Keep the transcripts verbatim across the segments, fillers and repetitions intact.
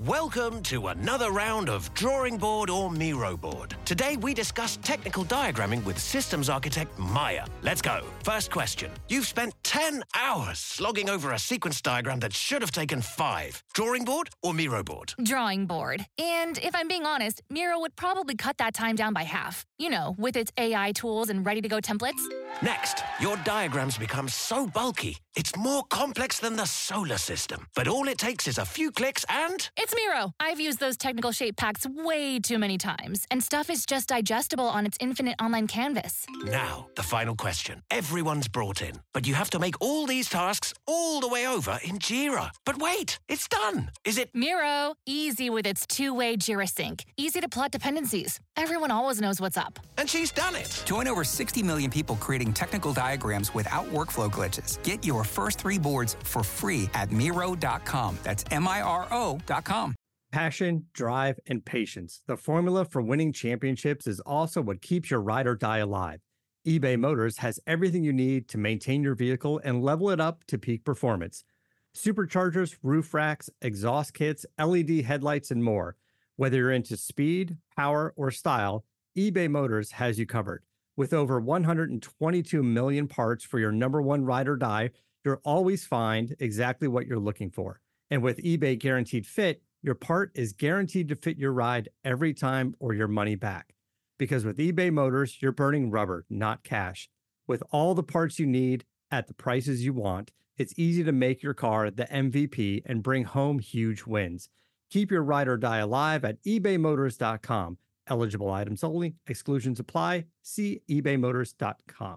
Welcome to another round of Drawing Board or Miro Board. Today we discuss technical diagramming with systems architect Maya. Let's go. First question. You've spent ten hours slogging over a sequence diagram that should have taken five. Drawing board or Miro board? Drawing board. And if I'm being honest, Miro would probably cut that time down by half. You know, with its A I tools and ready-to-go templates. Next, your diagrams become so bulky, it's more complex than the solar system. But all it takes is a few clicks and... It's Miro. I've used those technical shape packs way too many times, and stuff is just digestible on its infinite online canvas. Now, the final question. Everyone's brought in, but you have to make all these tasks all the way over in Jira. But wait, it's done. Is it... Miro, easy with its two-way Jira sync. Easy to plot dependencies. Everyone always knows what's up. And she's done it. Join over sixty million people creating technical diagrams without workflow glitches. Get your first three boards for free at Miro dot com. That's M I R O dot com. Passion, drive, and patience. The formula for winning championships is also what keeps your ride or die alive. eBay Motors has everything you need to maintain your vehicle and level it up to peak performance. Superchargers, roof racks, exhaust kits, L E D headlights, and more. Whether you're into speed, power, or style, eBay Motors has you covered. With over one hundred twenty-two million parts for your number one ride or die, you'll always find exactly what you're looking for. And with eBay Guaranteed Fit, your part is guaranteed to fit your ride every time or your money back. Because with eBay Motors, you're burning rubber, not cash. With all the parts you need at the prices you want, it's easy to make your car the M V P and bring home huge wins. Keep your ride or die alive at ebay motors dot com. Eligible items only. Exclusions apply. See ebay motors dot com.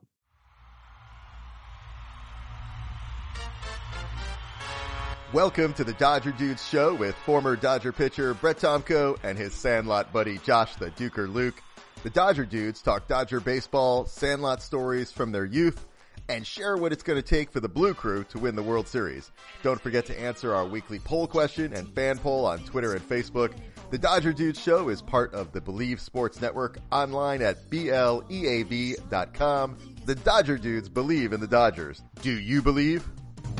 Welcome to the Dodger Dudes Show with former Dodger pitcher Brett Tomko and his Sandlot buddy Josh the Duker Luke. The Dodger Dudes talk Dodger baseball, Sandlot stories from their youth, and share what it's going to take for the Blue Crew to win the World Series. Don't forget to answer our weekly poll question and fan poll on Twitter and Facebook. The Dodger Dudes Show is part of the Believe Sports Network, online at B L E A V dot com. The Dodger Dudes believe in the Dodgers. Do you believe?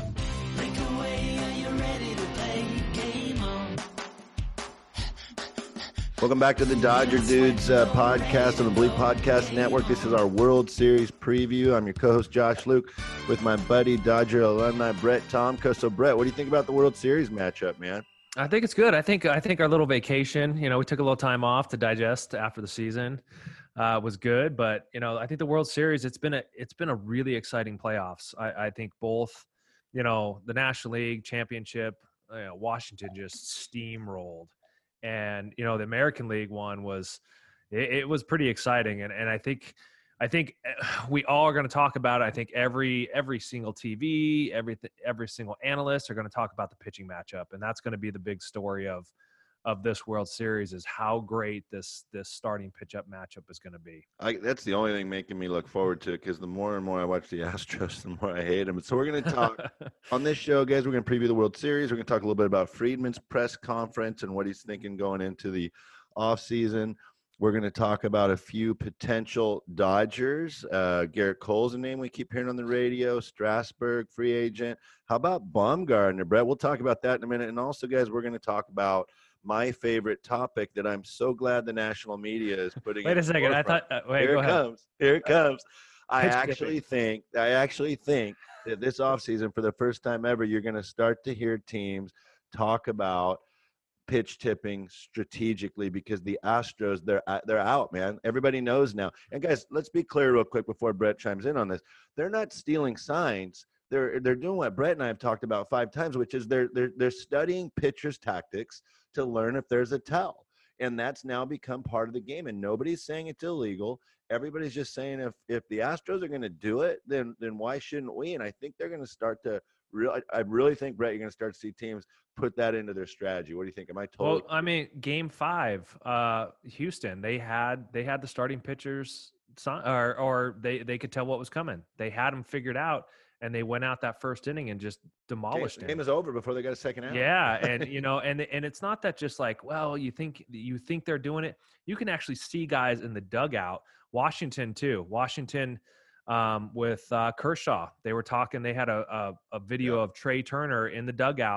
Welcome back to the Dodger Dudes uh, podcast on the Believe Podcast Network. This is our World Series preview. I'm your co-host, Josh Luke, with my buddy, Dodger alumni, Brett Tomko. So, Brett, what do you think about the World Series matchup, man? I think it's good. I think I think our little vacation, you know, we took a little time off to digest after the season, uh, was good. But, you know, I think the World Series, it's been a it's been a really exciting playoffs. I, I think both, you know, the National League Championship, you know, Washington just steamrolled. And, you know, the American League one was, it, it was pretty exciting. And, and I think, I think we all are going to talk about it. I think every, every single T V, every, every single analyst are going to talk about the pitching matchup. And that's going to be the big story of, of this World Series, is how great this, this starting pitch-up matchup is going to be. I, that's the only thing making me look forward to it, because the more and more I watch the Astros, the more I hate them. So we're going to talk on this show, guys. We're going to preview the World Series. We're going to talk a little bit about Friedman's press conference and what he's thinking going into the offseason. We're going to talk about a few potential Dodgers. Uh, Garrett Cole's a name we keep hearing on the radio. Strasburg, free agent. How about Bumgarner, Brett? We'll talk about that in a minute. And also, guys, we're going to talk about my favorite topic that I'm so glad the national media is putting. Wait a second. I thought. Uh, wait, Here go it ahead. comes. Here it comes. I Pitch actually tipping. think. I actually think that this offseason, for the first time ever, you're going to start to hear teams talk about pitch tipping strategically, because the Astros, they're they're out, man. Everybody knows now. And guys, let's be clear real quick before Brett chimes in on this. They're not stealing signs. They're they're doing what Brett and I have talked about five times, which is they're they're they're studying pitchers' tactics to learn if there's a tell. And that's now become part of the game. And nobody's saying it's illegal. Everybody's just saying if if the Astros are going to do it, then then why shouldn't we? And I think they're going to start to really, I really think, Brett, you're going to start to see teams put that into their strategy. What do you think? Am I totally? Well, I mean, game five, uh, Houston, they had, they had the starting pitchers or, or they, they could tell what was coming. They had them figured out, and they went out that first inning and just demolished game, him. game is over before they got a second out. Yeah. And, you know, and, and it's not that just like, well, you think, you think they're doing it. You can actually see guys in the dugout. Washington too. Washington, um, with uh, Kershaw, they were talking, they had a, a, a video yeah. of Trey Turner in the dugout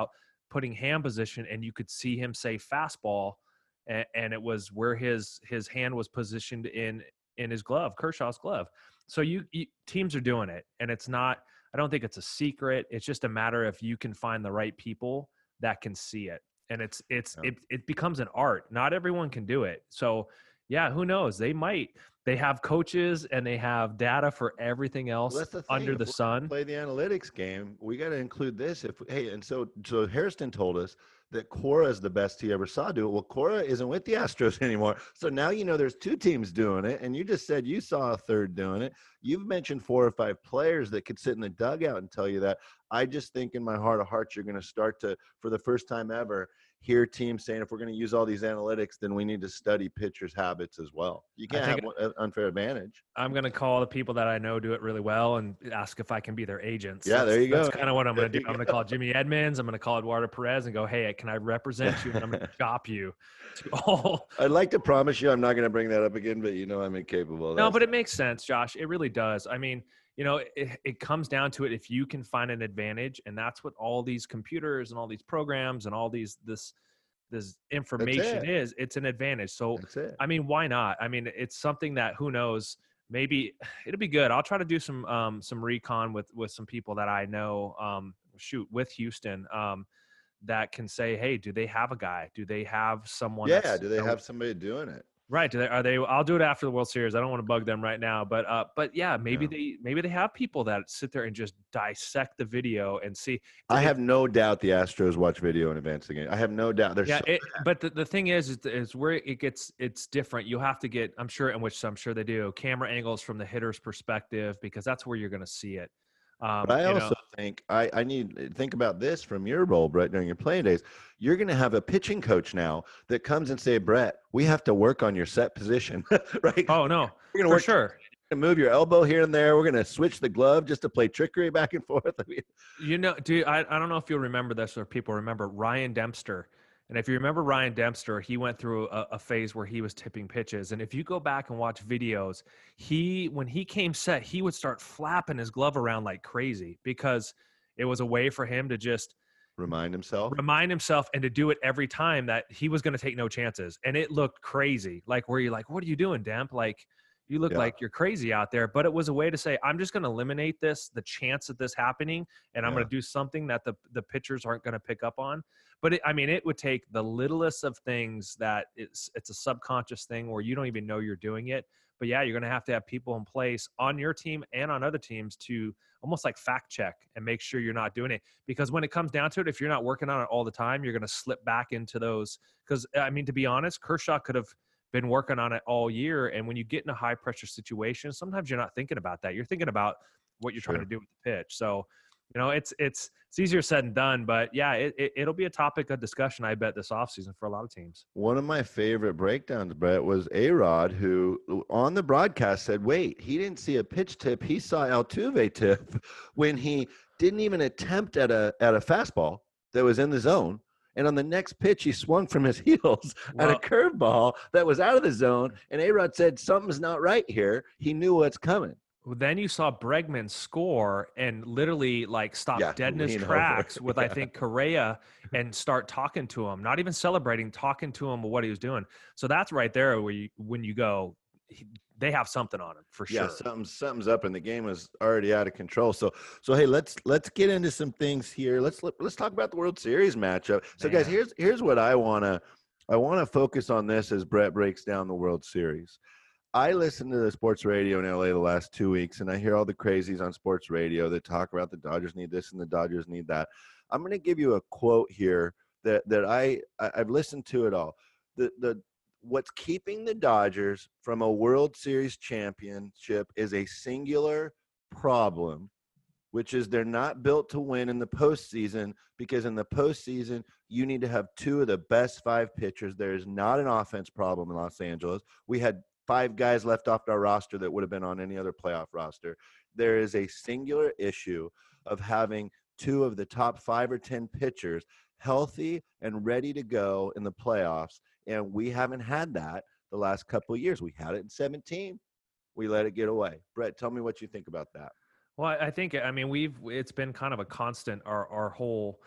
putting hand position, and you could see him say fastball, and, and it was where his his hand was positioned in in his glove, Kershaw's glove. So you, you teams are doing it, and it's not. I don't think it's a secret. It's just a matter if you can find the right people that can see it, and it's it's yeah. it it becomes an art. Not everyone can do it. So yeah, who knows? They might. They have coaches and they have data for everything else well, the under if the sun. Play the analytics game. We got to include this. If hey, and so so Hairston told us that Cora is the best he ever saw do it. Well, Cora isn't with the Astros anymore. So now you know there's two teams doing it, and you just said you saw a third doing it. You've mentioned four or five players that could sit in the dugout and tell you that. I just think in my heart of hearts, you're going to start to, for the first time ever, hear teams saying, if we're going to use all these analytics, then we need to study pitchers' habits as well. You can't have an unfair advantage. I'm going to call the people that I know do it really well and ask if I can be their agents. Yeah, that's, there you that's go. That's kind of what I'm going to do. I'm going to call Jimmy Edmonds. I'm going to call Eduardo Perez and go, hey, can I represent you? And I'm going to chop you to all. I'd like to promise you I'm not going to bring that up again, but you know I'm incapable. No, but it makes sense, Josh. It really does. I mean, you know, it, it comes down to it. If you can find an advantage, and that's what all these computers and all these programs and all these this – this information it. is, it's an advantage. So, I mean, why not? I mean, it's something that who knows, maybe it'll be good. I'll try to do some, um, some recon with, with some people that I know, um, shoot with Houston, um, that can say, hey, do they have a guy? Do they have someone? Yeah. Do they have somebody doing it? Right. Do they, are they, I'll do it after the World Series. I don't want to bug them right now, but, uh, but yeah, maybe yeah. they, maybe they have people that sit there and just dissect the video and see. I have no doubt the Astros watch video in advance of the game. I have no doubt. They're yeah. So it, but the, the thing is, is, is where it gets, it's different. You have to get, I'm sure, in which I'm sure they do, camera angles from the hitter's perspective, because that's where you're going to see it. Um, but I also know. think I, I need think about this from your role, Brett, during your playing days. You're going to have a pitching coach now that comes and say, Brett, we have to work on your set position, right? Oh no, we're going to for work sure. To move your elbow here and there. We're going to switch the glove just to play trickery back and forth. I mean, you know, dude, I, I don't know if you'll remember this or people remember Ryan Dempster. And if you remember Ryan Dempster, he went through a, a phase where he was tipping pitches. And if you go back and watch videos, he, when he came set, he would start flapping his glove around like crazy because it was a way for him to just remind himself, remind himself and to do it every time that he was going to take no chances. And it looked crazy. Like where you're like, what are you doing, Demp? Like, you look yeah. like you're crazy out there, but it was a way to say, I'm just going to eliminate this, the chance of this happening, and I'm yeah. going to do something that the, the pitchers aren't going to pick up on. But it, I mean, it would take the littlest of things that it's, it's a subconscious thing where you don't even know you're doing it. But yeah, you're going to have to have people in place on your team and on other teams to almost like fact check and make sure you're not doing it. Because when it comes down to it, if you're not working on it all the time, you're going to slip back into those. Because I mean, to be honest, Kershaw could have been working on it all year. And when you get in a high pressure situation, sometimes you're not thinking about that. You're thinking about what you're sure. trying to do with the pitch. So, you know, it's, it's, it's easier said than done, but yeah, it, it, it'll be a topic of discussion, I bet, this offseason for a lot of teams. One of my favorite breakdowns, Brett, was A-Rod, who on the broadcast said, wait, he didn't see a pitch tip. He saw Altuve tip when he didn't even attempt at a, at a fastball that was in the zone. And on the next pitch, he swung from his heels well, at a curveball that was out of the zone. And A-Rod said, something's not right here. He knew what's coming. Then you saw Bregman score and literally like stop yeah, dead in his tracks with, yeah. I think, Correa and start talking to him, not even celebrating, talking to him what he was doing. So that's right there where you, when you go, he, they have something on him for sure. Yeah, something, something's up, and the game is already out of control. So, so hey, let's let's get into some things here. Let's let's talk about the World Series matchup. So, Man. guys, here's here's what I wanna I wanna focus on this as Brett breaks down the World Series. I listen to the sports radio in L A the last two weeks, and I hear all the crazies on sports radio that talk about the Dodgers need this and the Dodgers need that. I'm going to give you a quote here that that I, I I've listened to it all. The the what's keeping the Dodgers from a World Series championship is a singular problem, which is they're not built to win in the postseason, because in the postseason, you need to have two of the best five pitchers. There is not an offense problem in Los Angeles. We had five guys left off our roster that would have been on any other playoff roster. There is a singular issue of having two of the top five or ten pitchers healthy and ready to go in the playoffs. And we haven't had that the last couple of years. We had it in seventeen. We let it get away. Brett, tell me what you think about that. Well, I think, I mean, we've, it's been kind of a constant, our, our whole,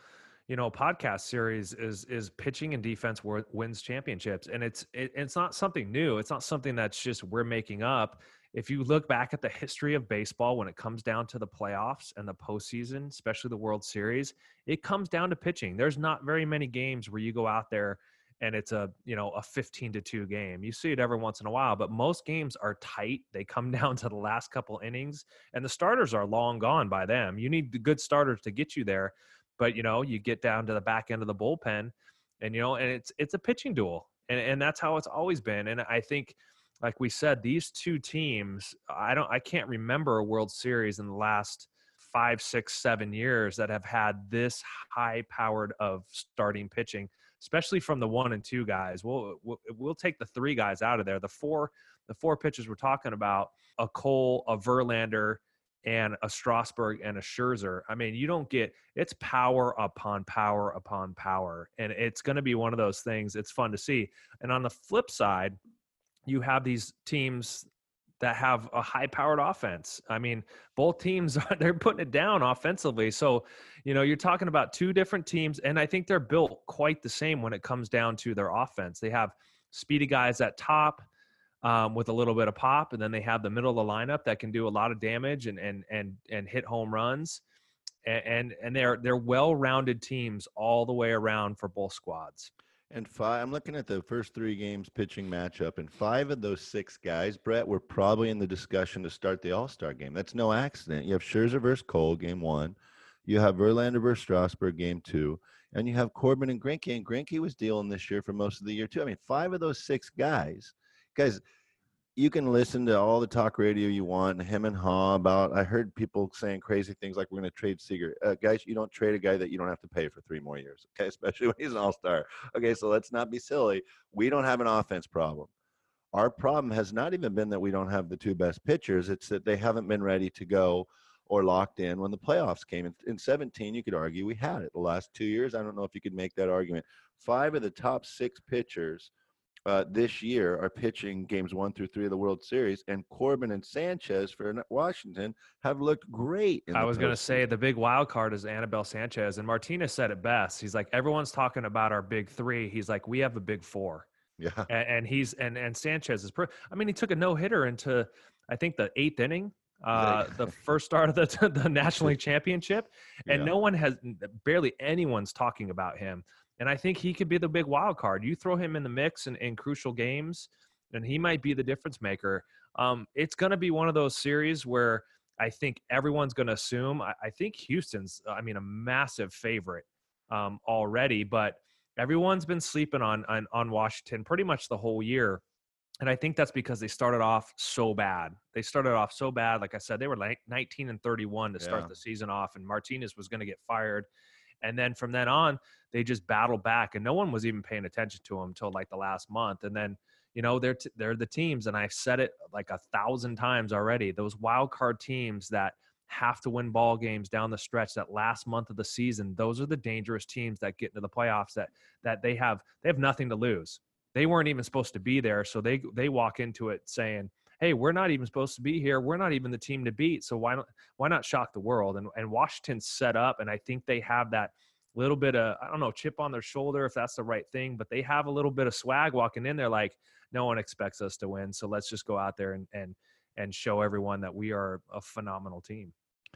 you know, podcast series is is pitching and defense wor- wins championships, and it's it, it's not something new. It's not something that's just we're making up. If you look back at the history of baseball, when it comes down to the playoffs and the postseason, especially the World Series, it comes down to pitching. There's not very many games where you go out there and it's a, you know, a fifteen to two game. You see it every once in a while, but most games are tight. They come down to the last couple innings, and the starters are long gone by them. You need the good starters to get you there. But, you know, you get down to the back end of the bullpen and, you know, and it's it's a pitching duel. And, and that's how it's always been. And I think, like we said, these two teams, I don't I can't remember a World Series in the last five, six, seven years that have had this high powered of starting pitching, especially from the one and two guys. We'll, we'll we'll take the three guys out of there. The four the four pitchers we're talking about, a Cole, a Verlander, and a Strasburg and a Scherzer. I mean, you don't get – it's power upon power upon power, and it's going to be one of those things. It's fun to see. And on the flip side, you have these teams that have a high-powered offense. I mean, both teams, are they're putting it down offensively. So, you know, you're talking about two different teams, and I think they're built quite the same when it comes down to their offense. They have speedy guys at top, Um, with a little bit of pop, and then they have the middle of the lineup that can do a lot of damage and and and and hit home runs, and and, and they're they're well-rounded teams all the way around for both squads. And five, I'm looking at the first three games pitching matchup, and five of those six guys, Brett, were probably in the discussion to start the All-Star game. That's no accident. You have Scherzer versus Cole, game one. You have Verlander versus Strasburg, game two. And you have Corbin and Greinke, and Greinke was dealing this year for most of the year, too. I mean, five of those six guys – guys, you can listen to all the talk radio you want, him and Ha about, I heard people saying crazy things like we're going to trade Seager. Uh, guys, you don't trade a guy that you don't have to pay for three more years, okay, especially when he's an all-star. Okay, so let's not be silly. We don't have an offense problem. Our problem has not even been that we don't have the two best pitchers. It's that they haven't been ready to go or locked in when the playoffs came. In, in seventeen, you could argue we had it. The last two years, I don't know if you could make that argument. Five of the top six pitchers Uh, this year are pitching games one through three of the World Series, and Corbin and Sanchez for Washington have looked great. In I was going to say the big wild card is Anibal Sanchez, and Martinez said it best. He's like, everyone's talking about our big three. He's like, we have a big four. Yeah, and, and he's and and Sanchez is. Pro- I mean, he took a no hitter into I think the eighth inning. Uh, the first start of the the National League Championship, and yeah. no one has barely anyone's talking about him. And I think he could be the big wild card. You throw him in the mix in, in crucial games, and he might be the difference maker. Um, it's going to be one of those series where I think everyone's going to assume. I, I think Houston's, I mean, a massive favorite um, already, but everyone's been sleeping on, on on Washington pretty much the whole year. And I think that's because they started off so bad. They started off so bad. Like I said, they were like nineteen and thirty-one to start yeah. the season off, and Martinez was going to get fired. And then from then on, they just battled back, and no one was even paying attention to them until like the last month. And then, you know, they're t- they're the teams, and I've said it like a thousand times already. Those wild card teams that have to win ball games down the stretch, that last month of the season, those are the dangerous teams that get into the playoffs. That that they have they have nothing to lose. They weren't even supposed to be there, so they they walk into it saying, hey, we're not even supposed to be here. We're not even the team to beat. So why not, why not shock the world? And, and Washington's set up, and I think they have that little bit of, I don't know, chip on their shoulder, if that's the right thing, but they have a little bit of swag walking in there. Like, no one expects us to win. So let's just go out there and, and, and show everyone that we are a phenomenal team.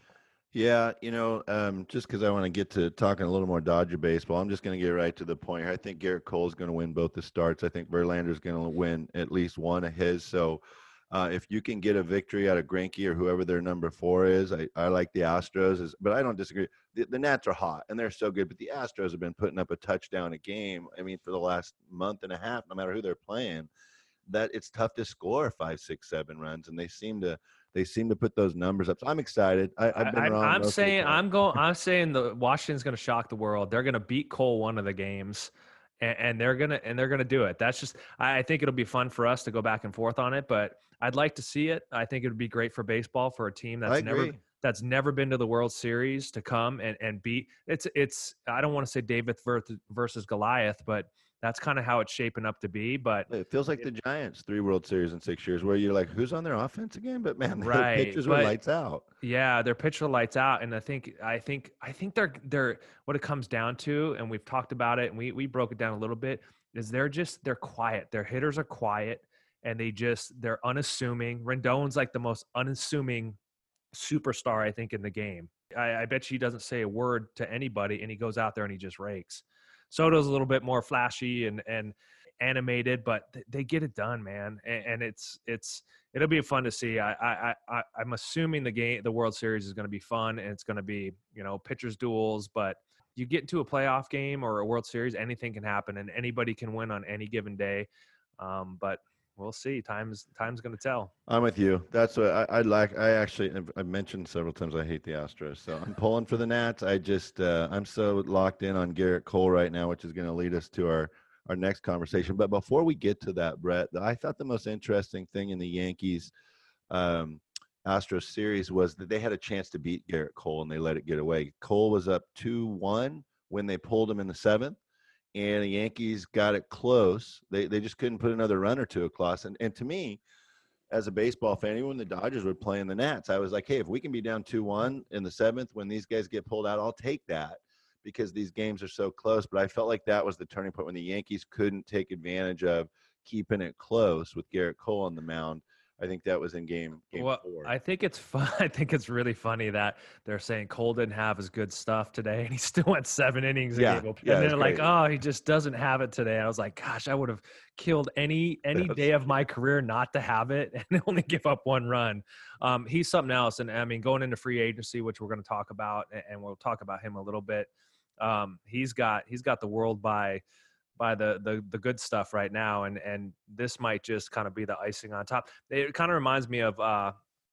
Yeah, you know, um, just because I want to get to talking a little more Dodger baseball, I'm just going to get right to the point here. I think Garrett Cole's going to win both the starts. I think Verlander's going to win at least one of his. So uh, if you can get a victory out of Greinke or whoever their number four is, I, I like the Astros, is, but I don't disagree. The, the Nats are hot, and they're so good, but the Astros have been putting up a touchdown a game, I mean, for the last month and a half, no matter who they're playing, that it's tough to score five, six, seven runs, and they seem to they seem to put those numbers up. So I'm excited. I, I've been I, wrong. I'm saying I'm going. I'm saying the Washington's going to shock the world. They're going to beat Cole one of the games, and, and they're gonna and they're gonna do it. That's just. I think it'll be fun for us to go back and forth on it, but I'd like to see it. I think it would be great for baseball for a team that's never that's never been to the World Series to come and and beat. It's it's. I don't want to say David versus Goliath, but that's kind of how it's shaping up to be. But it feels like it, the Giants three World Series in six years, where you're like, who's on their offense again? But man, their right, pitchers were but, lights out. Yeah, their pitcher lights out, and I think I think I think they're they're what it comes down to, and we've talked about it, and we we broke it down a little bit. Is they're just they're quiet. Their hitters are quiet, and they just they're unassuming. Rendon's like the most unassuming superstar I think in the game. I, I bet you he doesn't say a word to anybody, and he goes out there and he just rakes. Soto's a little bit more flashy and and animated, but th- they get it done, man. And, and it's it's it'll be fun to see. I I, I I'm assuming the game, the World Series is going to be fun, and it's going to be, you know, pitchers duels. But you get into a playoff game or a World Series, anything can happen, and anybody can win on any given day. Um, but we'll see. Time's time's going to tell. I'm with you. That's what I, I like. I actually, I've mentioned several times I hate the Astros, so I'm pulling for the Nats. I just, uh, I'm so locked in on Garrett Cole right now, which is going to lead us to our, our next conversation. But before we get to that, Brett, I thought the most interesting thing in the Yankees um, Astros series was that they had a chance to beat Garrett Cole and they let it get away. Cole was up two one when they pulled him in the seventh. And the Yankees got it close. They they just couldn't put another run or two across. And and to me, as a baseball fan, even when the Dodgers were playing the Nats, I was like, hey, if we can be down two one in the seventh when these guys get pulled out, I'll take that because these games are so close. But I felt like that was the turning point when the Yankees couldn't take advantage of keeping it close with Garrett Cole on the mound. I think that was in game game well, four. I think it's fun. I think it's really funny that they're saying Cole didn't have his good stuff today, and he still went seven innings. Yeah, and, yeah, and they're it's like, crazy. "Oh, he just doesn't have it today." I was like, "Gosh, I would have killed any any That's- day of my career not to have it and only give up one run." Um, he's something else, and I mean, going into free agency, which we're going to talk about, and, and we'll talk about him a little bit. Um, he's got he's got the world by. by the, the the good stuff right now, and and this might just kind of be the icing on top. It kind of reminds me of uh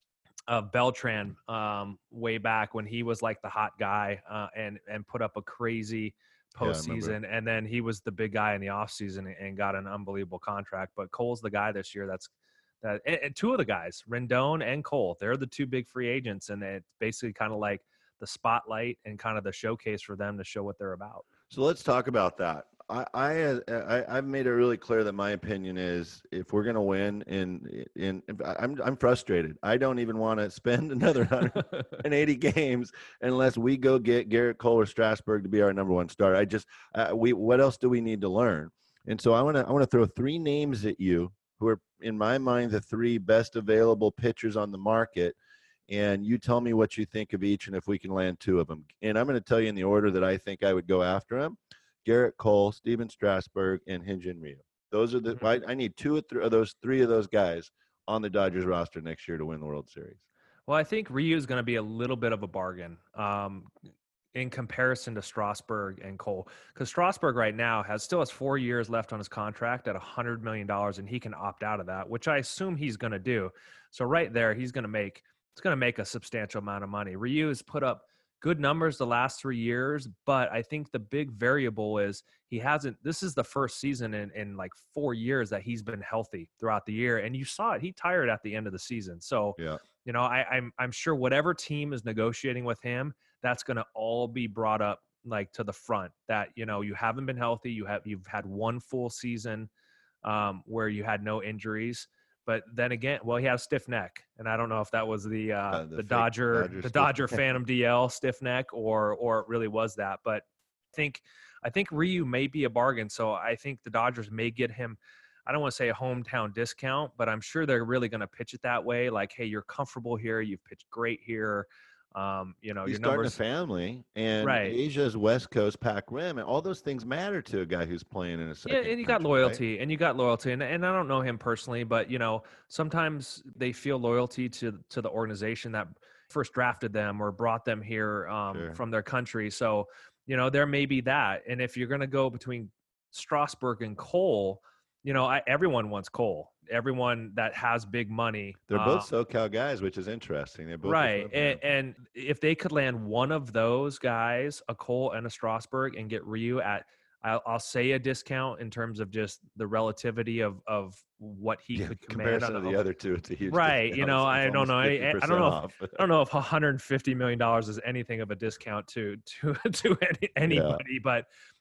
of Beltran um way back when he was like the hot guy uh and and put up a crazy Yeah, I postseason, remember. and then he was the big guy in the offseason and, and got an unbelievable contract. But Cole's the guy this year that's that and, and two of the guys, Rendon and Cole, they're the two big free agents, and it's basically kind of like the spotlight and kind of the showcase for them to show what they're about. So let's talk about that. I, I, uh, I, I've made it really clear that my opinion is if we're going to win in, in, I'm, I'm frustrated. I don't even want to spend another one hundred eighty games unless we go get Garrett Cole or Strasburg to be our number one starter. I just, uh, we, what else do we need to learn? And so I want to, I want to throw three names at you who are in my mind, the three best available pitchers on the market. And you tell me what you think of each and if we can land two of them. And I'm going to tell you in the order that I think I would go after them. Garrett Cole, Steven Strasburg, and Hyun-Jin Ryu. Those are the I, I need two of, th- of those three of those guys on the Dodgers roster next year to win the World Series. Well, I think Ryu is going to be a little bit of a bargain um, in comparison to Strasburg and Cole, because Strasburg right now has still has four years left on his contract at one hundred million dollars, and he can opt out of that, which I assume he's going to do. So right there, he's going to make it's going to make a substantial amount of money. Ryu has put up good numbers the last three years, but I think the big variable is he hasn't, this is the first season in, in like four years that he's been healthy throughout the year. And you saw it, he tired at the end of the season. So, yeah. you know, I, I'm, I'm sure whatever team is negotiating with him, that's going to all be brought up like to the front that, you know, you haven't been healthy. You have, you've had one full season um, where you had no injuries. But then again, well, he has stiff neck, and I don't know if that was the uh, Uh, the the fake Dodger Dodger the stiff Dodger neck. Phantom D L stiff neck, or or it really was that. But I think I think Ryu may be a bargain. So I think the Dodgers may get him. I don't want to say a hometown discount, but I'm sure they're really going to pitch it that way. Like, hey, you're comfortable here. You've pitched great here. Um, you know, He's your starting numbers. a family, and Right. Asia's West Coast Pac Rim, and all those things matter to a guy who's playing in a second. Yeah, and you got country, right? loyalty, and you got loyalty, and and I don't know him personally, but you know, sometimes they feel loyalty to to the organization that first drafted them or brought them here um, Sure. from their country. So, you know, there may be that, and if you're going to go between Strasburg and Cole, you know, I, everyone wants Cole. Everyone that has big money. They're um, both SoCal guys, which is interesting. They both right, and, and if they could land one of those guys, a Cole and a Strasburg, and get Ryu at, I'll, I'll say a discount in terms of just the relativity of of what he yeah, could command comparison on to a- the other two, it's a huge Right, discount. you know, It's I don't almost know any- I don't fifty know percent if- off. I don't know if one hundred fifty million dollars is anything of a discount to to to any, anybody, but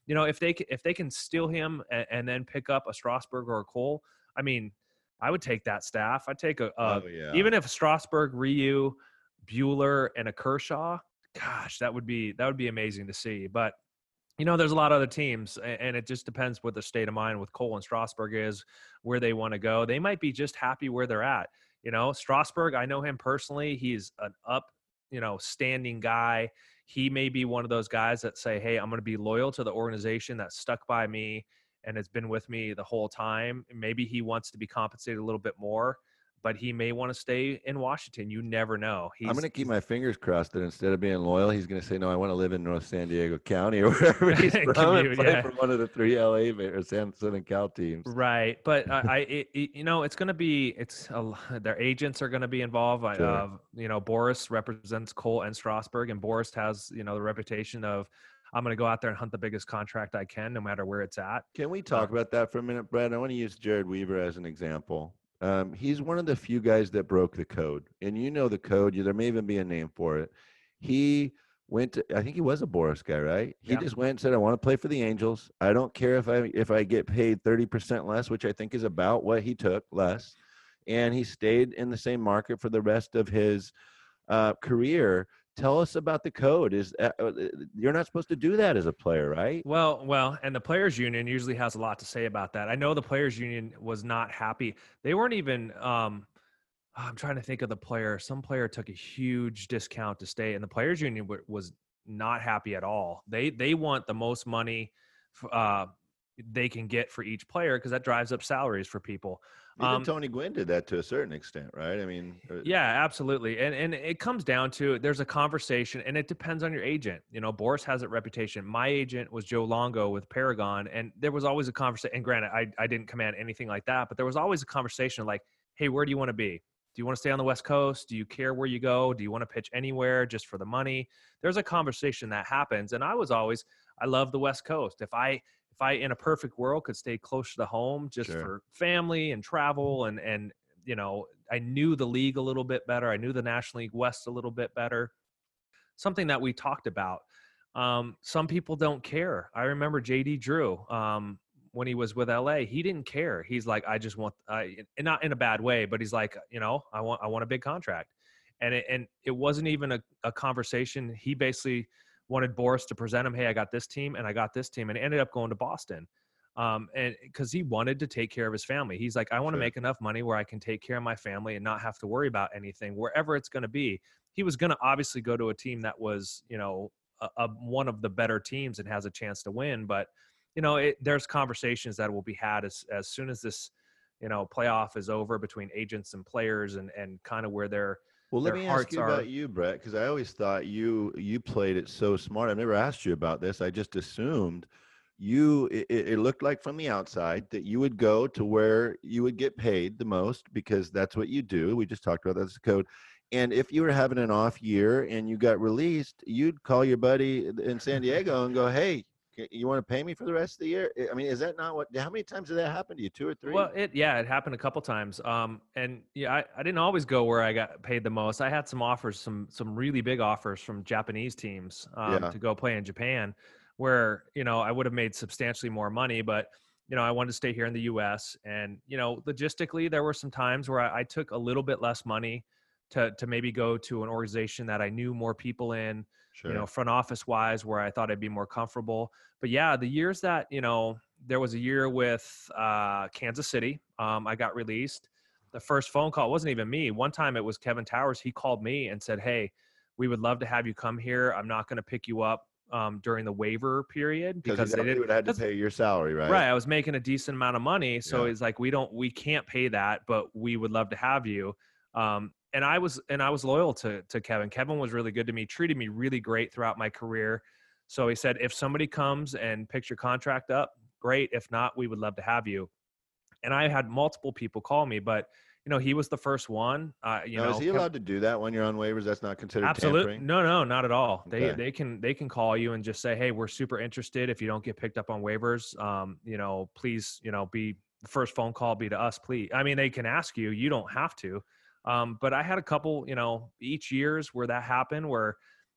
you know, if they if they can steal him and, and then pick up a Strasburg or a Cole, I mean, I would take that staff. I'd take a, a Oh, yeah. even if Strasburg, Ryu, Bueller, and a Kershaw. Gosh, that would be that would be amazing to see. But you know, there's a lot of other teams, and it just depends what their state of mind with Cole and Strasburg is, where they want to go. They might be just happy where they're at. You know, Strasburg, I know him personally. He's an up, you know, standing guy. He may be one of those guys that say, hey, I'm going to be loyal to the organization that stuck by me and has been with me the whole time. Maybe he wants to be compensated a little bit more, but he may want to stay in Washington. You never know. He's, I'm going to keep my fingers crossed that instead of being loyal, he's going to say, no, I want to live in North San Diego County or wherever he's from Commute, and play yeah. for one of the three L A or San Southern Cal teams. Right. But I, I it, it, you know, it's going to be, it's a, their agents are going to be involved. Sure. Uh, you know, Boris represents Cole and Strasburg, and Boris has, you know, the reputation of, I'm going to go out there and hunt the biggest contract I can, no matter where it's at. Can we talk Um, about that for a minute, Brad? I want to use Jared Weaver as an example. Um, he's one of the few guys that broke the code, and you know the code. There may even be a name for it. He went to, I think he was a Boris guy, right? He Yeah. just went and said, I want to play for the Angels. I don't care if I if I get paid thirty percent less, which I think is about what he took less. And he stayed in the same market for the rest of his uh, career. Tell us about the code. Is uh, you're not supposed to do that as a player, right? Well, well, and the players union usually has a lot to say about that. I know the players union was not happy. They weren't even, um, I'm trying to think of the player. Some player took a huge discount to stay, and the players union w- was not happy at all. They, they want the most money uh, they can get for each player, because that drives up salaries for people. Even Um, Tony Gwynn did that to a certain extent, right? I mean, uh, Yeah, absolutely. And and it comes down to, there's a conversation, and it depends on your agent. You know, Boris has a reputation. My agent was Joe Longo with Paragon, and there was always a conversation. And granted, I, I didn't command anything like that, but there was always a conversation like, hey, where do you want to be? Do you want to stay on the West Coast? Do you care where you go? Do you want to pitch anywhere just for the money? There's a conversation that happens. And I was always, I love the West Coast. If I if I in a perfect world could stay close to the home just Sure. for family and travel, and and you know, I knew the league a little bit better. I knew the National League West a little bit better. Something that we talked about. Um, some people don't care. I remember J D Drew, um, when he was with L A, he didn't care. He's like, I just want, uh, and not in a bad way, but he's like, you know, I want, I want a big contract. And it, and it wasn't even a, a conversation. He basically wanted Boris to present him, hey, I got this team and I got this team, and ended up going to Boston. Um, and because he wanted to take care of his family. He's like, I want to Sure. make enough money where I can take care of my family and not have to worry about anything, wherever it's going to be. He was going to obviously go to a team that was, you know, a, a, one of the better teams and has a chance to win. But, you know, it, there's conversations that will be had as, as soon as this, you know, playoff is over between agents and players, and, and kind of where they're, Well, let their me ask hearts you are. about you, Brett, because I always thought you you played it so smart. I've never asked you about this. I just assumed you. It, it looked like from the outside that you would go to where you would get paid the most, because that's what you do. We just talked about that's the code. And if you were having an off year and you got released, you'd call your buddy in San Diego and go, "Hey, you want to pay me for the rest of the year?" I mean, is that not what? How many times did that happen to you? Two or three? Well, it yeah, it happened a couple times. Um, and yeah, I, I didn't always go where I got paid the most. I had some offers, some some really big offers from Japanese teams um, Yeah. to go play in Japan, where you know I would have made substantially more money, but you know I wanted to stay here in the U S. And you know logistically, there were some times where I, I took a little bit less money to to maybe go to an organization that I knew more people in. Sure. You know, front office wise, where I thought I'd be more comfortable. But yeah, the years that, you know, there was a year with uh, Kansas City, um, I got released. The first phone call wasn't even me. One time it was Kevin Towers. He called me and said, hey, we would love to have you come here. I'm not going to pick you up um, during the waiver period because they you didn't would have had to that's- pay your salary, right? Right. I was making a decent amount of money. So Yeah. it's like, we don't, we can't pay that, but we would love to have you. Um, and I was, and I was loyal to, to Kevin. Kevin was really good to me, treated me really great throughout my career. So he said, if somebody comes and picks your contract up, great. If not, we would love to have you. And I had multiple people call me, but you know, he was the first one. Uh, you now, know, is he Kev- allowed to do that when you're on waivers? That's not considered Absolutely. tampering? No, no, not at all. They Okay. they can they can call you and just say, hey, we're super interested. If you don't get picked up on waivers, um, you know, please, you know, be the first phone call be to us, please. I mean, they can ask you. You don't have to. Um, but I had a couple, you know, each years where that happened, where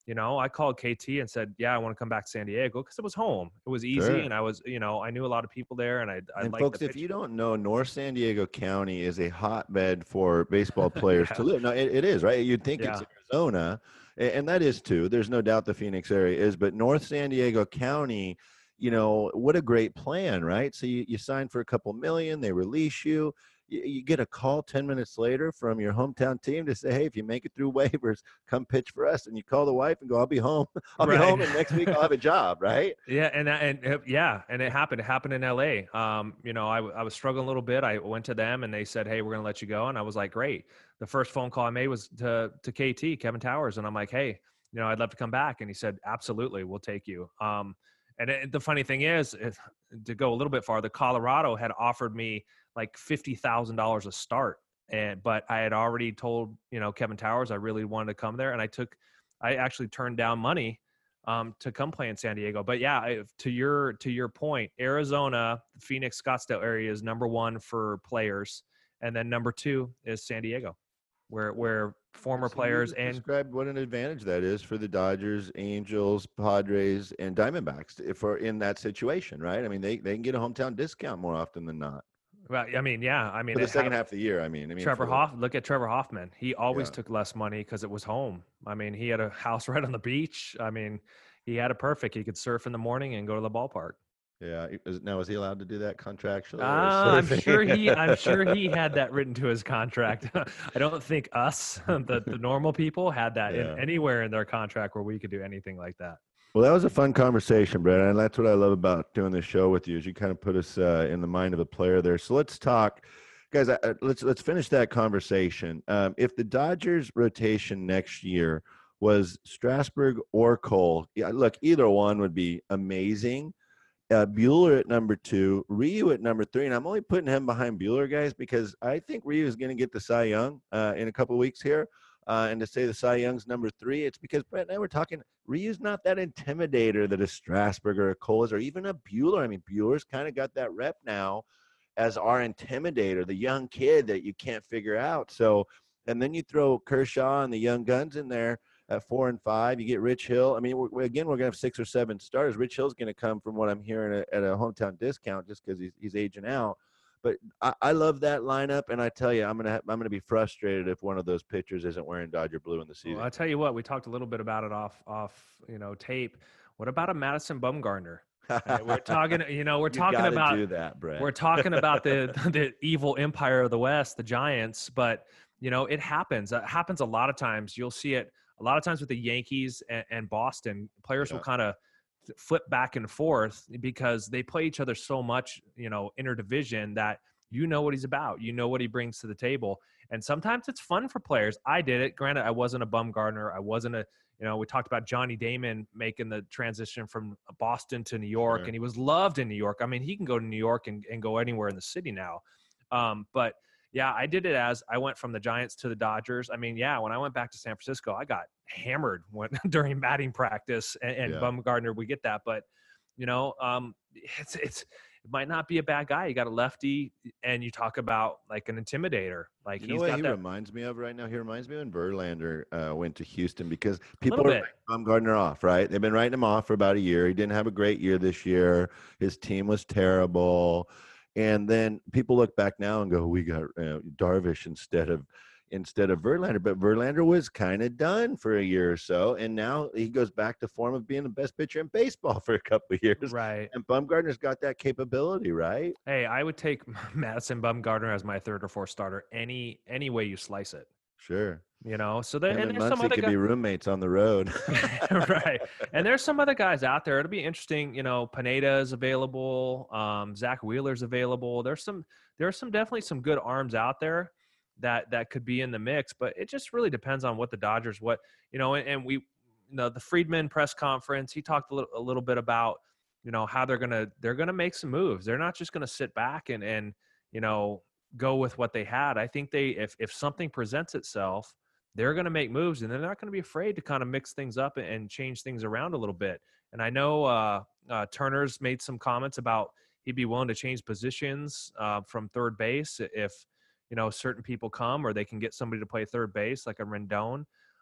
you know, I called K T and said, yeah, I want to come back to San Diego because it was home. It was easy. Sure. And I was, you know, I knew a lot of people there and I, I And liked folks, the if pitch. you don't know, North San Diego County is a hotbed for baseball players Yeah. to live. No, it, it is, right? You'd think it's Yeah. Arizona, a- and that is too. There's no doubt the Phoenix area is, but North San Diego County, you know, what a great plan, right? So you, you sign for a couple million, they release you. You, you get a call ten minutes later from your hometown team to say, hey, if you make it through waivers, come pitch for us. And you call the wife and go, I'll be home. I'll Right. be home, and next week I'll have a job, right? Yeah, and that- and uh, yeah, and it happened. It happened in L A. Um, you know, I, w- I was struggling a little bit. I went to them and they said, "Hey, we're gonna let you go." And I was like, "Great." The first phone call I made was to to K T, Kevin Towers, and I'm like, "Hey, you know, I'd love to come back." And he said, "Absolutely, we'll take you." Um, and it, the funny thing is, is, to go a little bit farther, Colorado had offered me like fifty thousand dollars a start, and but I had already told you know Kevin Towers I really wanted to come there, and I took, I actually turned down money um, to come play in San Diego. But yeah, I, to your to your point, Arizona, Phoenix, Scottsdale area is number one for players, and then number two is San Diego, where where former So you players just and described what an advantage that is for the Dodgers, Angels, Padres, and Diamondbacks if are in that situation, right? I mean, they, they can get a hometown discount more often than not. well, I mean, yeah, I mean, For the it second hap- half of the year, I mean, I mean, Trevor for- Hoff, look at Trevor Hoffman. He always Yeah. took less money because it was home. I mean, he had a house right on the beach. I mean, he had it perfect. He could surf in the morning and go to the ballpark. Yeah. Is, now, is he allowed to do that contractually? or Ah, I'm surfing? sure he. I'm sure he had that written to his contract. I don't think us, the, the normal people, had that Yeah. in anywhere in their contract where we could do anything like that. Well, that was a fun conversation, Brett, and that's what I love about doing this show with you. Is you kind of put us uh, in the mind of a player there. So let's talk, guys. Uh, let's let's finish that conversation. Um, if the Dodgers rotation next year was Strasburg or Cole, yeah, look, either one would be amazing. Uh, Bueller at number two, Ryu at number three, and I'm only putting him behind Bueller, guys, because I think Ryu is going to get the Cy Young uh, in a couple of weeks here. Uh, and to say the Cy Young's number three, it's because Brett and I were talking. Ryu's not that intimidator that a Strasburg or a Cole is, or even a Bueller. I mean, Bueller's kind of got that rep now as our intimidator, the young kid that you can't figure out. So, and then you throw Kershaw and the young guns in there at four and five. You get Rich Hill. I mean, we're, again, we're going to have six or seven starters. Rich Hill's going to come, from what I'm hearing, at a hometown discount just because he's, he's aging out. But I, I love that lineup, and I tell you, I'm gonna I'm gonna be frustrated if one of those pitchers isn't wearing Dodger blue in the season. Well, I tell you what, we talked a little bit about it off off you know tape. What about a Madison Bumgarner? Uh, we're talking, you know, we're You talking gotta about do that, Brett. We're talking about the the evil empire of the West, the Giants, but you know it happens. It happens a lot of times. You'll see it a lot of times with the Yankees and, and Boston. Players Yeah. will kind of flip back and forth because they play each other so much, you know, interdivision, that you know what he's about. You know what he brings to the table. And sometimes it's fun for players. I did it. Granted, I wasn't a Bumgarner. I wasn't a, you know, we talked about Johnny Damon making the transition from Boston to New York, Sure. and he was loved in New York. I mean, he can go to New York and, and go anywhere in the city now. Um, but yeah, I did it as I went from the Giants to the Dodgers. I mean, yeah, when I went back to San Francisco, I got hammered when, during batting practice, and, and Yeah. Bumgarner, we get that. But, you know, um, it's, it's, it might not be a bad guy. You got a lefty, and you talk about like an intimidator. Like You know he's what got he that. reminds me of right now? He reminds me when Verlander uh, went to Houston, because little people are bit. writing Bumgarner off, right? They've been writing him off for about a year. He didn't have a great year this year. His team was terrible. And then people look back now and go, we got uh, Darvish instead of instead of Verlander. But Verlander was kind of done for a year or so. And now he goes back to form of being the best pitcher in baseball for a couple of years. Right. And Bumgarner's got that capability, right? Hey, I would take Madison Bumgarner as my third or fourth starter any any way you slice it. Sure. You know, so there, Him and and there's some Muncy other could guys. be roommates on the road. Right. And there's some other guys out there. It'll be interesting. You know, Pineda is available. Um, Zach Wheeler's available. There's some, there's some definitely some good arms out there that, that could be in the mix, but it just really depends on what the Dodgers, what, you know, and, and we, you know, the Friedman press conference, he talked a little, a little bit about, you know, how they're going to, they're going to make some moves. They're not just going to sit back and, and, you know, go with what they had. I think they, if, if something presents itself, they're going to make moves, and they're not going to be afraid to kind of mix things up and change things around a little bit. And I know uh, uh, Turner's made some comments about he'd be willing to change positions uh, from third base if, you know, certain people come, or they can get somebody to play third base like a Rendon.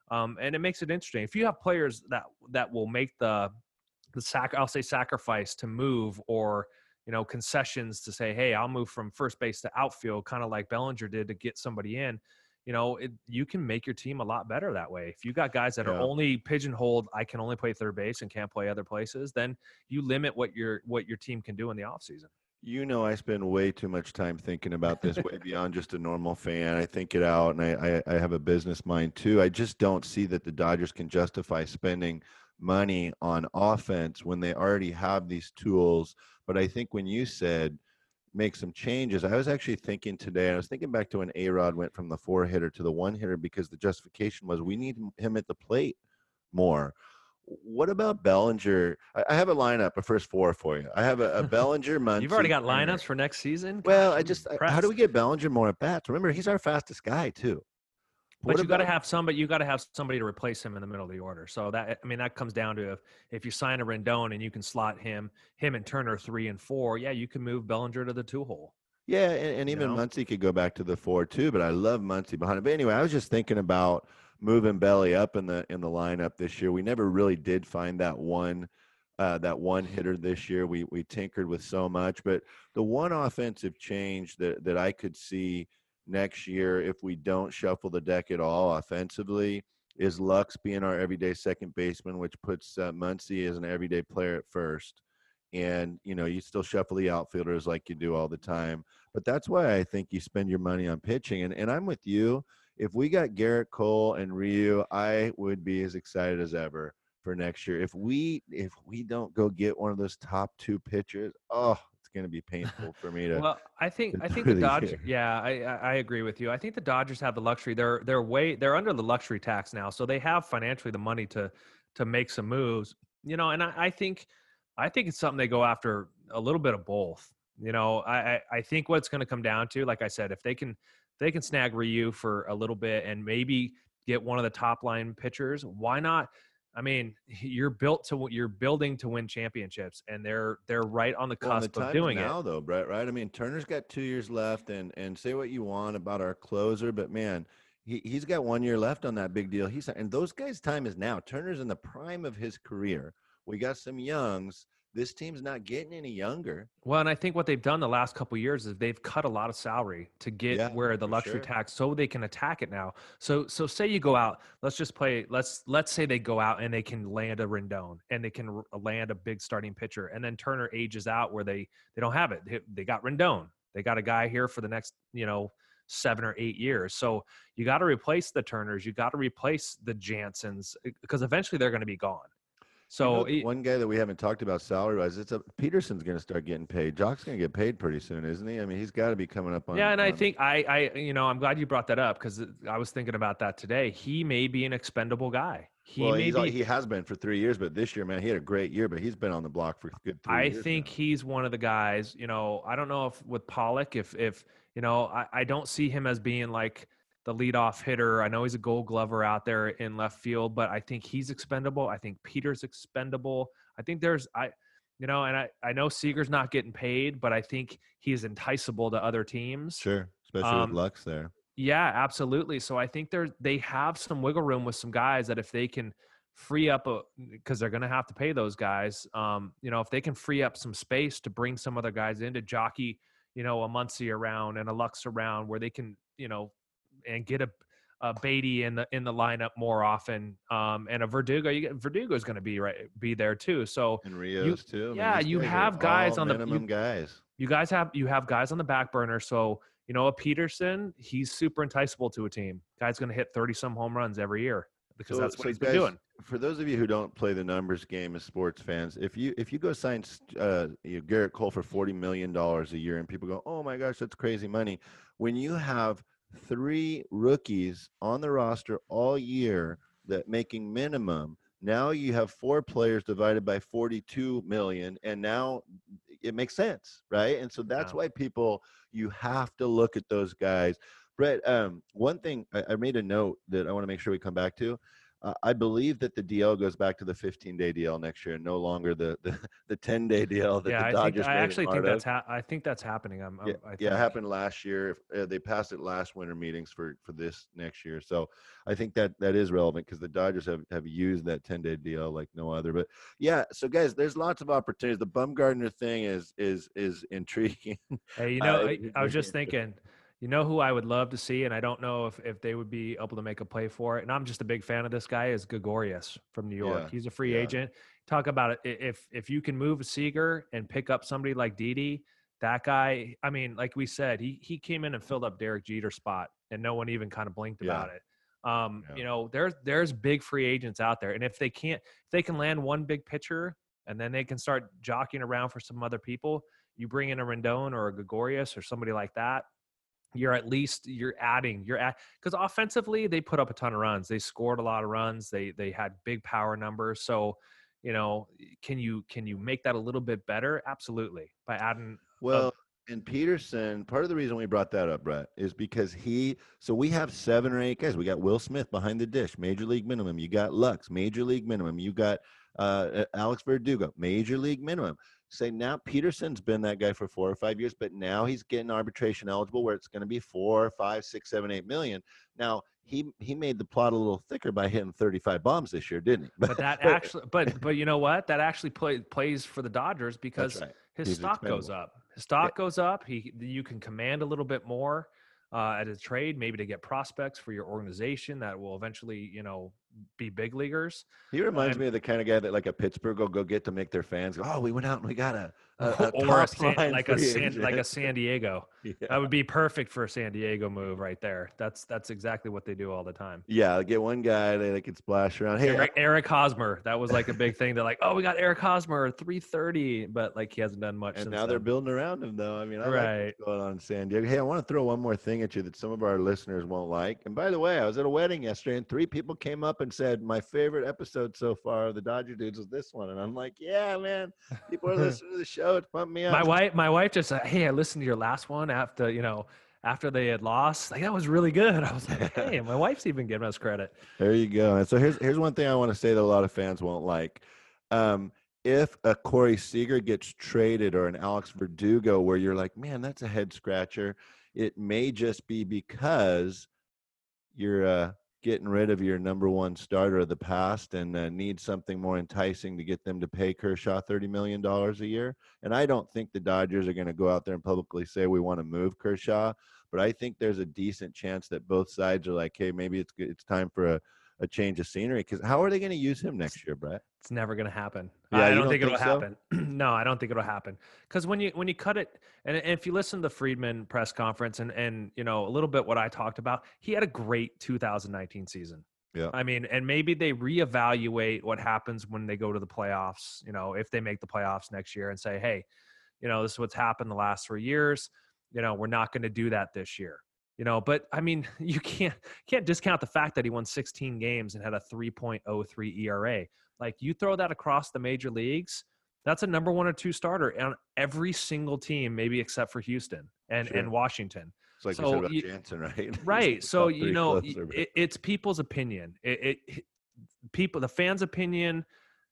Um, and it makes it interesting. If you have players that that will make the the sac I'll say sacrifice to move, or you know, concessions to say, hey, I'll move from first base to outfield, kind of like Bellinger did to get somebody in. You know, it, you can make your team a lot better that way. If you got guys that Yeah. are only pigeonholed, I can only play third base and can't play other places, then you limit what your what your team can do in the offseason. You know, I spend way too much time thinking about this way beyond just a normal fan. I think it out, and I, I, I have a business mind too. I just don't see that the Dodgers can justify spending money on offense when they already have these tools. But I think when you said make some changes, I was actually thinking today, I was thinking back to when A-Rod went from the four hitter to the one hitter, because the justification was we need him at the plate more. What about Bellinger? I, I have a lineup, a first four for you. I have a, a Bellinger, Muncy. You've already got Turner. lineups for next season? Well, Gosh, I I'm just, impressed. how do we get Bellinger more at bats? Remember, he's our fastest guy too. But What you got to about- have somebody. You got to have somebody to replace him in the middle of the order. So that I mean, that comes down to if if you sign a Rendon and you can slot him, him and Turner three and four. Yeah, you can move Bellinger to the two hole. Yeah, and, and You even know? Muncy could go back to the four too. But I love Muncy behind him. But anyway, I was just thinking about moving Belly up in the in the lineup this year. We never really did find that one. Uh, that one hitter this year, we we tinkered with so much, but the one offensive change that that I could see next year, if we don't shuffle the deck at all offensively, is Lux being our everyday second baseman, which puts uh, Muncy as an everyday player at first. And, you know, you still shuffle the outfielders like you do all the time. But that's why I think you spend your money on pitching. And, and I'm with you. If we got Garrett Cole and Ryu, I would be as excited as ever for next year. If we if we don't go get one of those top two pitchers, oh, it's going to be painful for me to. Well, I think I think through the the Dodgers. year. Yeah, I, I I agree with you. I think the Dodgers have the luxury. They're they're way they're under the luxury tax now, so they have financially the money to to make some moves. You know, and I, I think I think it's something they go after a little bit of both. You know, I I, I think what it's going to come down to, like I said, if they can they can snag Ryu for a little bit and maybe get one of the top line pitchers, why not? I mean, you're built to you're building to win championships, and they're they're right on the Well, and cusp the of time doing is it. now, though, Brett. Right? I mean, Turner's got two years left, and and say what you want about our closer, but man, he he's got one year left on that big deal. He's and those guys' time is now. Turner's in the prime of his career. We got some youngs. This team's not getting any younger. Well, and I think what they've done the last couple of years is they've cut a lot of salary to get Yeah, where the for luxury sure. tax, so they can attack it now. So, so say you go out. Let's just play. Let's let's say they go out and they can land a Rendon and they can r- land a big starting pitcher, and then Turner ages out where they they don't have it. They, they got Rendon. They got a guy here for the next you know seven or eight years. So you got to replace the Turners. You got to replace the Jansons because eventually they're going to be gone. So You know, it- one guy that we haven't talked about salary wise, it's a Peterson's going to start getting paid. Jock's going to get paid pretty soon, isn't he? I mean, he's got to be coming up on. Yeah, and I on- think I, I, you know, I'm glad you brought that up because I was thinking about that today. He may be an expendable guy. He well, may he's, be. he has been for three years, but this year, man, he had a great year. But he's been on the block for a good three I years. think now. he's one of the guys. You know, I don't know if with Pollock, if if you know, I, I don't see him as being like the leadoff hitter. I know he's a Gold Glover out there in left field, but I think he's expendable. I think Peter's expendable. I think there's I. You know, and I, I know Seager's not getting paid, but I think he is enticable to other teams. Sure, especially Um, with Lux there. Yeah, absolutely. So I think they're they have some wiggle room with some guys that if they can free up a because they're going to have to pay those guys. Um, you know, if they can free up some space to bring some other guys in to jockey, you know, a Muncy around and a Lux around where they can, you know, and get a, a Beatty in the in the lineup more often. Um, and a Verdugo, you get Verdugo is going to be right be there too. So And Rios too. I mean, yeah, these you guys are have guys all on the- minimum you- guys. you guys have you have guys on the back burner. So you know, a Peterson, he's super enticable to a team. Guy's going to hit thirty some home runs every year because So- that's what so he's been guys, doing. For those of you who don't play the numbers game as sports fans, if you if you go sign uh, you know, Garrett Cole for forty million dollars a year, and people go, "Oh my gosh, that's crazy money," when you have three rookies on the roster all year that making minimum, now you have four players divided by forty-two million, and now it makes sense, right? And so that's Yeah. why people you have to look at those guys. Brett, um, one thing I, I made a note that I want to make sure we come back to. uh, I believe that the D L goes back to the fifteen-day D L next year, and no longer the the, the ten-day D L that yeah, the I Dodgers think I made it actually think part that's of. ha- I think that's happening. I'm, Yeah, I think. yeah, it happened last year. Uh, they passed it last winter meetings for for this next year. So I think that that is relevant because the Dodgers have, have used that ten-day D L like no other. But yeah, so guys, there's lots of opportunities. The Bumgarner thing is is is intriguing. Hey, you know, Uh, I, I was just thinking, you know who I would love to see, and I don't know if, if they would be able to make a play for it. And I'm just a big fan of this guy, is Gregorius from New York. Yeah, He's a free yeah. agent. Talk about it. If if you can move a Seager and pick up somebody like Didi, that guy, I mean, like we said, he he came in and filled up Derek Jeter's spot, and no one even kind of blinked Yeah. about it. Um, Yeah. You know, there's there's big free agents out there, and if they can't, if they can land one big pitcher, and then they can start jockeying around for some other people. You bring in a Rendon or a Gregorius or somebody like that, you're at least you're adding you're at because offensively they put up a ton of runs. They scored a lot of runs. They they had big power numbers. So, you know, can you can you make that a little bit better? Absolutely, by adding. Well, a, and Peterson, part of the reason we brought that up, Brett, is because he. So we have seven or eight guys. We got Will Smith behind the dish, major league minimum. You got Lux, major league minimum. You got uh, Alex Verdugo, major league minimum. Say now Peterson's been that guy for four or five years, but now he's getting arbitration eligible where it's going to be four, five, six, seven, eight million. Now he he made the plot a little thicker by hitting thirty-five bombs this year, didn't he? but that actually, but but you know what? That actually play, plays for the Dodgers because right. his He's stock goes expendable. up. His stock goes up. He you can command a little bit more uh, at a trade, maybe to get prospects for your organization that will eventually, you know, be big leaguers. He reminds And- me of the kind of guy that like a Pittsburgh will go get to make their fans go, oh, we went out and we got a, a, a or a top San, line like a free San, agent. like a San Diego. Yeah. That would be perfect for a San Diego move right there. That's that's exactly what they do all the time. Yeah, get one guy that can splash around. Hey, Eric, Eric Hosmer, that was like a big thing. They're like, oh, we got Eric Hosmer, three thirty, but like he hasn't done much. and since now they're then. building around him, though. I mean, I Right. like what's going on in San Diego. Hey, I want to throw one more thing at you that some of our listeners won't like. And by the way, I was at a wedding yesterday, and three people came up and said, my favorite episode so far of the Dodger Dudes was this one. And I'm like, yeah, man, people are listening to the show. It's pumped me up. My wife, my wife just said, hey, I listened to your last one after, you know, after they had lost. Like, that was really good. I was like, hey, my wife's even giving us credit. There you go. And so here's here's one thing I want to say that a lot of fans won't like. Um, if a Corey Seager gets traded or an Alex Verdugo, where you're like, man, that's a head scratcher, it may just be because you're uh, getting rid of your number one starter of the past and uh, need something more enticing to get them to pay Kershaw thirty million dollars a year. And I don't think the Dodgers are going to go out there and publicly say we want to move Kershaw, but I think there's a decent chance that both sides are like, hey, maybe it's good, it's time for a, a change of scenery. Because how are they going to use him next year, Brett? It's never going to happen. Yeah, I you don't don't think, think it'll so? happen. No, I don't think it'll happen. Because when you when you cut it, and, and if you listen to the Friedman press conference and and you know a little bit what I talked about, he had a great two thousand nineteen season. Yeah. I mean, and maybe they reevaluate what happens when they go to the playoffs. You know, if they make the playoffs next year, and say, hey, you know, this is what's happened the last three years. You know, we're not going to do that this year. You know, but I mean, you can't can't discount the fact that he won sixteen games and had a three point oh three E R A. Like, you throw that across the major leagues, that's a number one or two starter on every single team, maybe except for Houston and, Sure. and Washington. It's like So you said about you- Jansen, right? Right. He's So, top you three know, closer, but- it, it's people's opinion. It, it people, the fans' opinion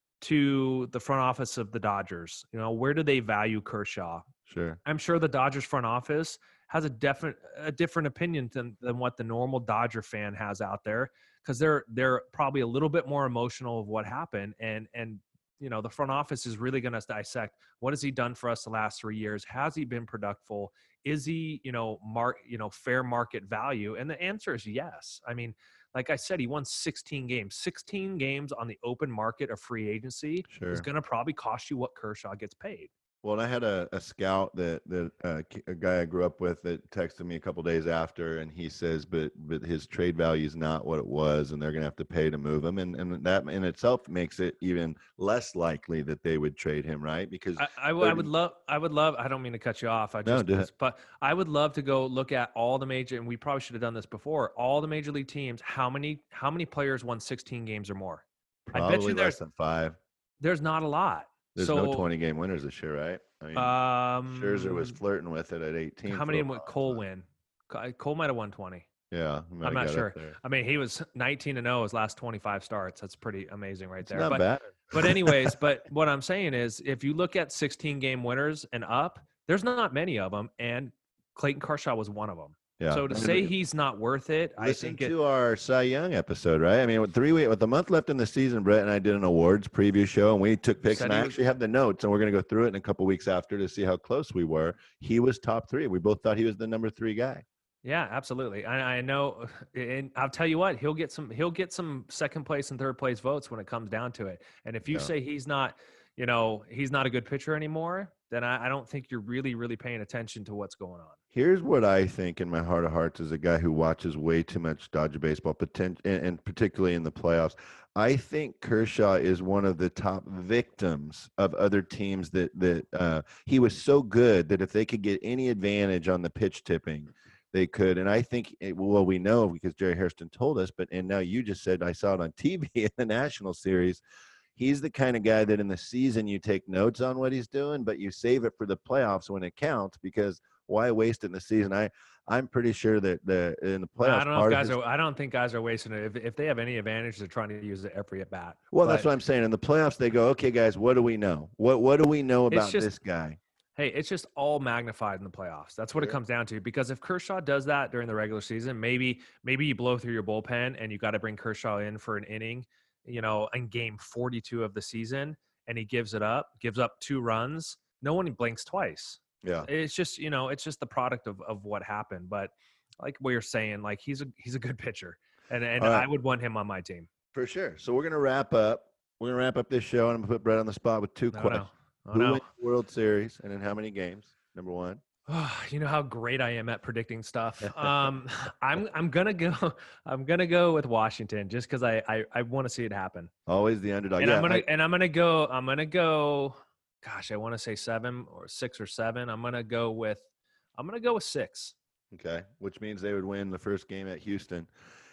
to the front office of the Dodgers. You know, where do they value Kershaw? Sure. I'm sure the Dodgers front office has a different a different opinion than, than what the normal Dodger fan has out there, because they're they're probably a little bit more emotional of what happened, and and you know the front office is really going to dissect what has he done for us the last three years. Has he been productive? Is he you know mark you know fair market value? And the answer is yes. I mean, like I said, he won sixteen games. sixteen games on the open market of free agency Sure. is going to probably cost you what Kershaw gets paid. Well, and I had a, a scout that that uh, a guy I grew up with that texted me a couple days after, and he says, but but his trade value is not what it was, and they're going to have to pay to move him, and and that in itself makes it even less likely that they would trade him, right? Because I, I, w- I would love, I would love, I don't mean to cut you off. I No, just, do it. but I would love to go look at all the major, and we probably should have done this before, all the major league teams. How many, how many players won sixteen games or more? I bet probably you there's, less than five. there's not a lot. There's so, no twenty game winners this year, right? I mean, Um, Scherzer was flirting with it at eighteen. How for many a did while, Cole but- win? Co- Cole might have won twenty. Yeah, I'm not sure. I mean, he was nineteen and oh his last twenty-five starts. That's pretty amazing right It's there. not but, bad. but anyways, but what I'm saying is, if you look at sixteen game winners and up, there's not many of them, and Clayton Kershaw was one of them. Yeah. So to say he's not worth it, I Listen think it, to our Cy Young episode, right? I mean, with three weeks, with a month left in the season, Brett and I did an awards preview show, and we took picks. Said And he I was- actually have the notes, and we're going to go through it in a couple weeks after to see how close we were. He was top three. We both thought he was the number three guy. yeah, absolutely. I, I know, and I'll tell you what, he'll get some, he'll get some second place and third place votes when it comes down to it. And if you Yeah. say he's not, you know, he's not a good pitcher anymore, then I, I don't think you're really, really paying attention to what's going on. Here's what I think in my heart of hearts as a guy who watches way too much Dodger baseball, potent- and, and particularly in the playoffs. I think Kershaw is one of the top victims of other teams that that uh, he was so good that if they could get any advantage on the pitch tipping, they could. And I think, it, well, we know because Jerry Hairston told us, but and now you just said I saw it on T V in the National Series. He's the kind of guy that in the season you take notes on what he's doing, but you save it for the playoffs when it counts, because why waste it in the season? I, I'm pretty sure that the in the playoffs. I don't know if part of guys his- are. I don't think guys are wasting it. If, if they have any advantage, they're trying to use it every at bat. Well, that's But, what I'm saying. In the playoffs, they go, okay, guys, what do we know? What what do we know It's about just- this guy? Hey, it's just all magnified in the playoffs. That's what it Yeah. comes down to. Because if Kershaw does that during the regular season, maybe maybe you blow through your bullpen and you got to bring Kershaw in for an inning, you know, in game forty-two of the season, and he gives it up, gives up two runs. No one blinks twice. Yeah. It's just, you know, it's just the product of, of what happened. But like what you're saying, like he's a he's a good pitcher, and and All right. I would want him on my team. For sure. So we're gonna wrap up. We're gonna wrap up this show, and I'm gonna put Brett on the spot with two Oh, questions. no. Oh, Who no. wins the World Series, and in how many games? Number one. You know how great I am at predicting stuff. Um, I'm I'm gonna go. I'm gonna go with Washington just because I I, I want to see it happen. Always the underdog. and yeah, I'm gonna I- and I'm gonna go. I'm gonna go. Gosh, I want to say seven or six or seven. I'm gonna go with. I'm gonna go with six. okay, which means they would win the first game at Houston,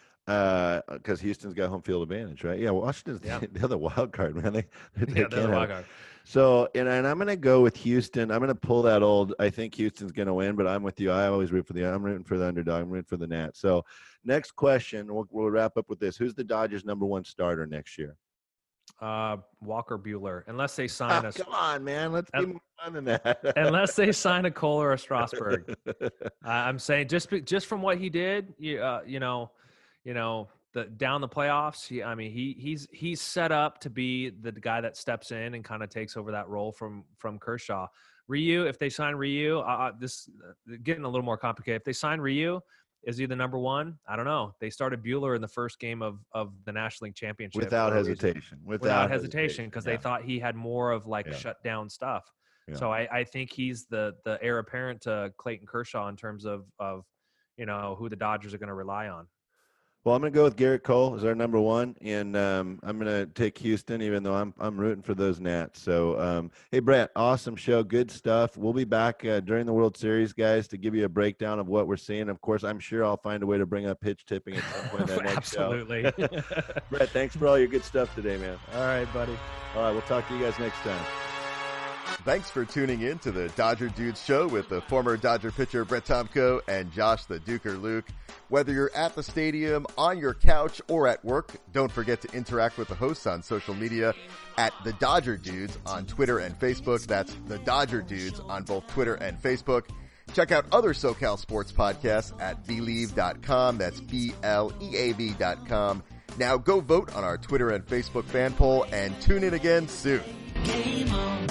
because Houston's got home field advantage, right? Yeah, Washington's Yeah. the, the other wild card, man. They, they Yeah, they're can't the have- wild card. So, and, and I'm going to go with Houston. I'm going to pull that old. I think Houston's going to win, but I'm with you. I always root for the. I'm rooting for the underdog. I'm rooting for the Nats. So, next question. We'll, we'll wrap up with this. Who's the Dodgers' number one starter next year? Uh, Walker Bueller, unless they Oh, sign a come on, man. Let's be Un- more fun than that. unless they sign a Cole or a Strasburg. I- I'm saying just be- just from what he did, you uh, you know, you know, the down the playoffs. He, I mean, he he's he's set up to be the guy that steps in and kind of takes over that role from from Kershaw. Ryu, if they sign Ryu, uh, this uh, getting a little more complicated. If they sign Ryu, is he the number one? I don't know. They started Bueller in the first game of of the National League Championship Without for a reason. hesitation. Without, Without hesitation, because yeah. they thought he had more of like Yeah. shut down stuff. Yeah. So I, I think he's the the heir apparent to Clayton Kershaw in terms of of you know who the Dodgers are going to rely on. Well, I'm going to go with Garrett Cole as our number one, and um, I'm going to take Houston, even though I'm I'm rooting for those Nats. So, um, hey, Brett, awesome show, good stuff. We'll be back uh, during the World Series, guys, to give you a breakdown of what we're seeing. Of course, I'm sure I'll find a way to bring up pitch tipping at some point in that next show. Absolutely. Brett, thanks for all your good stuff today, man. All right, buddy. All right, we'll talk to you guys next time. Thanks for tuning in to the Dodger Dudes show with the former Dodger pitcher Brett Tomko and Josh the Duker Luke. Whether you're at the stadium, on your couch, or at work, don't forget to interact with the hosts on social media at the Dodger Dudes on Twitter and Facebook. That's the Dodger Dudes on both Twitter and Facebook. Check out other SoCal sports podcasts at Believe dot com. That's B L E A V dot com. Now go vote on our Twitter and Facebook fan poll and tune in again soon. Game on.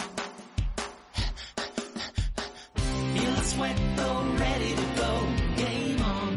Feel the sweat go ready to go. Game on.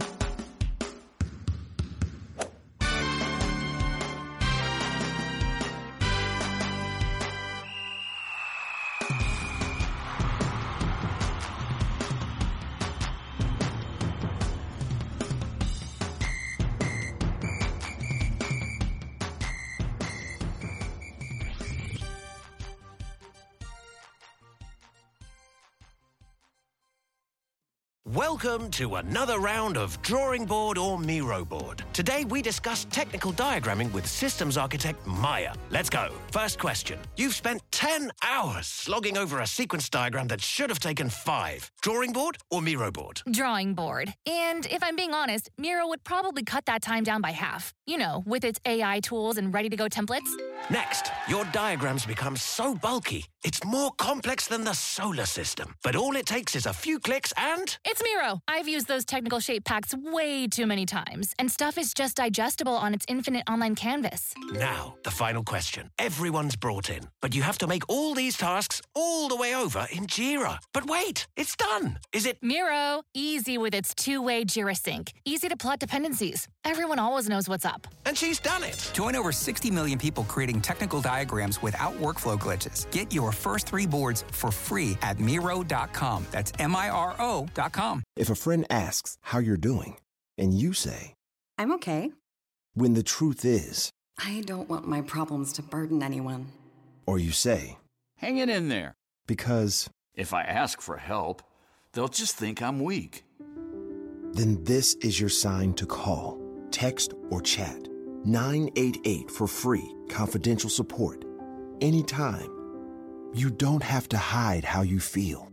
Welcome to another round of Drawing Board or Miro Board. Today we discuss technical diagramming with systems architect Maya. Let's go. First question. You've spent ten hours slogging over a sequence diagram that should have taken five. Drawing board or Miro board? Drawing board. And if I'm being honest, Miro would probably cut that time down by half. You know, with its A I tools and ready-to-go templates. Next, your diagrams become so bulky, it's more complex than the solar system. But all it takes is a few clicks and... It's Miro. I've used those technical shape packs way too many times, and stuff is just digestible on its infinite online canvas. Now, the final question. Everyone's brought in, but you have to make all these tasks all the way over in Jira. But wait, it's done. Is it... Miro, easy with its two-way Jira sync. Easy to plot dependencies. Everyone always knows what's up. And she's done it. Join over sixty million people creating technical diagrams without workflow glitches. Get your first three boards for free at Miro dot com. That's M I R O dot com. If a friend asks how you're doing, and you say, I'm okay. When the truth is, I don't want my problems to burden anyone. Or you say, hang it in there. Because if I ask for help, they'll just think I'm weak. Then this is your sign to call, text, or chat nine eight eight for free, confidential support. Anytime. You don't have to hide how you feel.